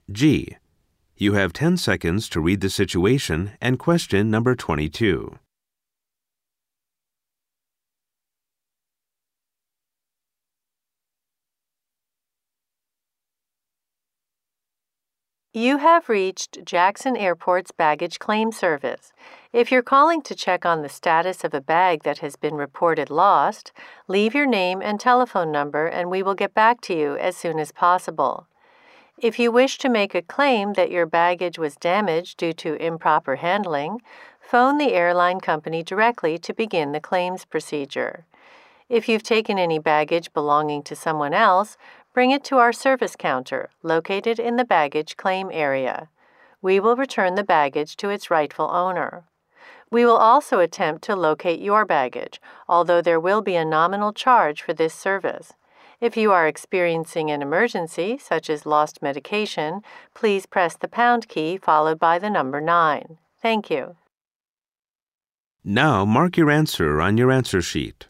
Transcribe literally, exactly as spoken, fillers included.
G. You have ten seconds to read the situation and question number twenty-two. You have reached Jackson Airport's baggage claim service. If you're calling to check on the status of a bag that has been reported lost, leave your name and telephone number and we will get back to you as soon as possible. If you wish to make a claim that your baggage was damaged due to improper handling, phone the airline company directly to begin the claims procedure. If you've taken any baggage belonging to someone else, bring it to our service counter, located in the baggage claim area. We will return the baggage to its rightful owner. We will also attempt to locate your baggage, although there will be a nominal charge for this service. If you are experiencing an emergency, such as lost medication, please press the pound key followed by the number nine. Thank you. Now mark your answer on your answer sheet.